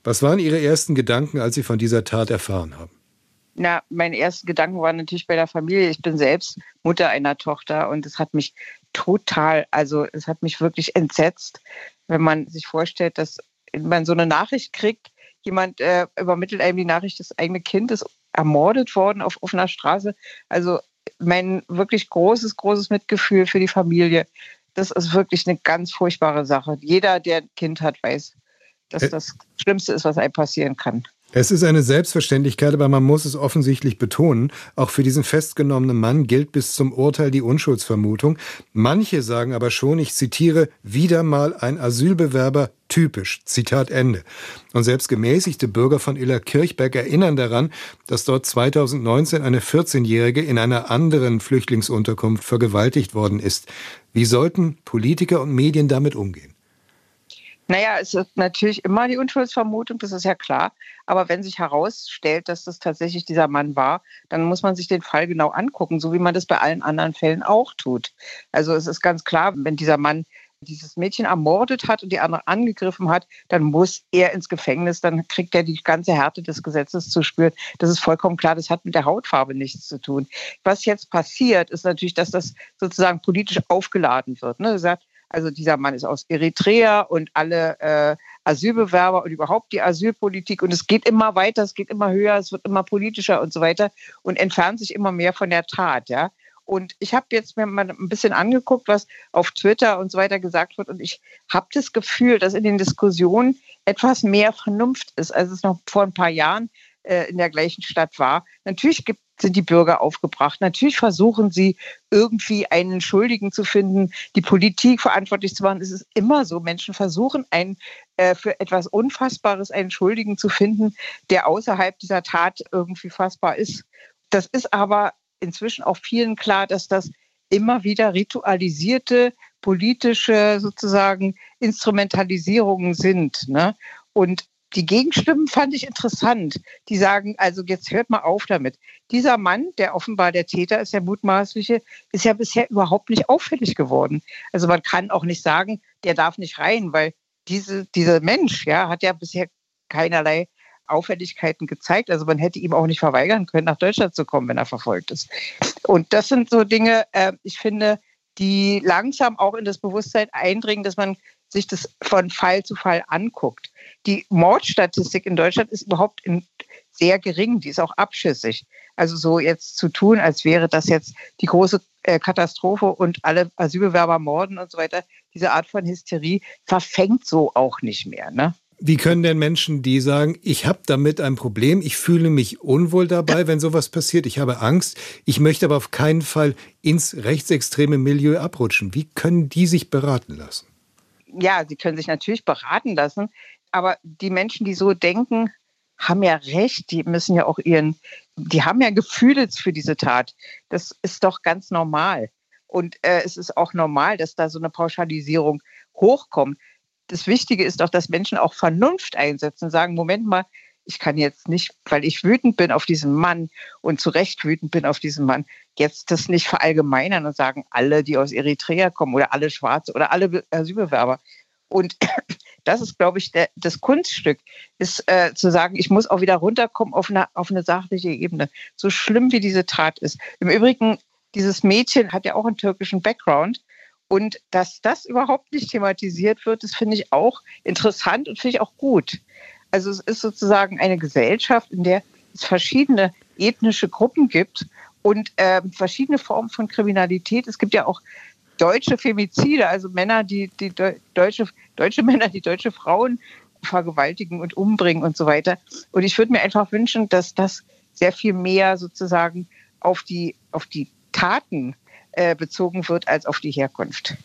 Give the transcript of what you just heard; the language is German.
Was waren Ihre ersten Gedanken, als Sie von dieser Tat erfahren haben? Na, meine ersten Gedanken waren natürlich bei der Familie. Ich bin selbst Mutter einer Tochter und es hat mich es hat mich wirklich entsetzt, wenn man sich vorstellt, dass man so eine Nachricht kriegt, jemand übermittelt einem die Nachricht, das eigene Kind ist ermordet worden auf offener Straße. Also mein wirklich großes Mitgefühl für die Familie. Das ist wirklich eine ganz furchtbare Sache. Jeder, der ein Kind hat, weiß, dass das Schlimmste ist, was einem passieren kann. Es ist eine Selbstverständlichkeit, aber man muss es offensichtlich betonen. Auch für diesen festgenommenen Mann gilt bis zum Urteil die Unschuldsvermutung. Manche sagen aber schon, ich zitiere, wieder mal ein Asylbewerber typisch. Zitat Ende. Und selbst gemäßigte Bürger von Illerkirchberg erinnern daran, dass dort 2019 eine 14-Jährige in einer anderen Flüchtlingsunterkunft vergewaltigt worden ist. Wie sollten Politiker und Medien damit umgehen? Naja, es ist natürlich immer die Unschuldsvermutung, das ist ja klar. Aber wenn sich herausstellt, dass das tatsächlich dieser Mann war, dann muss man sich den Fall genau angucken, so wie man das bei allen anderen Fällen auch tut. Also es ist ganz klar, wenn dieser Mann dieses Mädchen ermordet hat und die andere angegriffen hat, dann muss er ins Gefängnis, dann kriegt er die ganze Härte des Gesetzes zu spüren. Das ist vollkommen klar, das hat mit der Hautfarbe nichts zu tun. Was jetzt passiert, ist natürlich, dass das sozusagen politisch aufgeladen wird. Ne? Also dieser Mann ist aus Eritrea und alle Asylbewerber und überhaupt die Asylpolitik. Und es geht immer weiter, es geht immer höher, es wird immer politischer und so weiter und entfernt sich immer mehr von der Tat. Ja? Und ich habe jetzt mir mal ein bisschen angeguckt, was auf Twitter und so weiter gesagt wird. Und ich habe das Gefühl, dass in den Diskussionen etwas mehr Vernunft ist, als es noch vor ein paar Jahren in der gleichen Stadt war. Natürlich sind die Bürger aufgebracht. Natürlich versuchen sie irgendwie einen Schuldigen zu finden, die Politik verantwortlich zu machen. Es ist immer so. Menschen versuchen für etwas Unfassbares einen Schuldigen zu finden, der außerhalb dieser Tat irgendwie fassbar ist. Das ist aber inzwischen auch vielen klar, dass das immer wieder ritualisierte politische sozusagen Instrumentalisierungen sind. Ne? Und die Gegenstimmen fand ich interessant. Die sagen, also jetzt hört mal auf damit. Dieser Mann, der offenbar der Täter ist, der mutmaßliche, ist ja bisher überhaupt nicht auffällig geworden. Also man kann auch nicht sagen, der darf nicht rein, weil dieser Mensch hat ja bisher keinerlei Auffälligkeiten gezeigt. Also man hätte ihm auch nicht verweigern können, nach Deutschland zu kommen, wenn er verfolgt ist. Und das sind so Dinge, ich finde, die langsam auch in das Bewusstsein eindringen, dass man sich das von Fall zu Fall anguckt. Die Mordstatistik in Deutschland ist überhaupt sehr gering, die ist auch abschüssig. Also so jetzt zu tun, als wäre das jetzt die große Katastrophe und alle Asylbewerber morden und so weiter, diese Art von Hysterie verfängt so auch nicht mehr, ne? Wie können denn Menschen, die sagen, ich habe damit ein Problem, ich fühle mich unwohl dabei, wenn sowas passiert, ich habe Angst, ich möchte aber auf keinen Fall ins rechtsextreme Milieu abrutschen. Wie können die sich beraten lassen? Ja, sie können sich natürlich beraten lassen, aber die Menschen, die so denken, haben ja recht, die müssen ja auch die haben ja Gefühle für diese Tat. Das ist doch ganz normal. Und es ist auch normal, dass da so eine Pauschalisierung hochkommt. Das Wichtige ist doch, dass Menschen auch Vernunft einsetzen und sagen, Moment mal, ich kann jetzt nicht, weil ich wütend bin auf diesen Mann und zu Recht wütend bin auf diesen Mann, jetzt das nicht verallgemeinern und sagen, alle, die aus Eritrea kommen oder alle Schwarze oder alle Asylbewerber. Und das ist, glaube ich, das Kunststück, ist zu sagen, ich muss auch wieder runterkommen auf eine sachliche Ebene. So schlimm, wie diese Tat ist. Im Übrigen, dieses Mädchen hat ja auch einen türkischen Background. Und dass das überhaupt nicht thematisiert wird, das finde ich auch interessant und finde ich auch gut. Also es ist sozusagen eine Gesellschaft, in der es verschiedene ethnische Gruppen gibt und verschiedene Formen von Kriminalität. Es gibt ja auch deutsche Femizide, also Männer, deutsche Männer, die deutsche Frauen vergewaltigen und umbringen und so weiter. Und ich würde mir einfach wünschen, dass das sehr viel mehr sozusagen auf die Taten bezogen wird als auf die Herkunft.